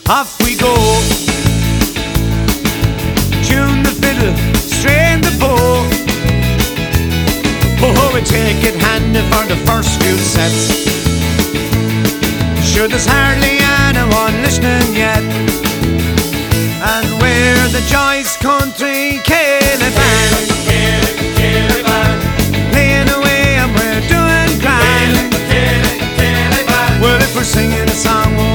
Off we go. Tune the fiddle, strain the bow. Oh, we take it handy for the first few sets. Sure, there's hardly anyone listening yet. And we're the Joyce Country Caravan.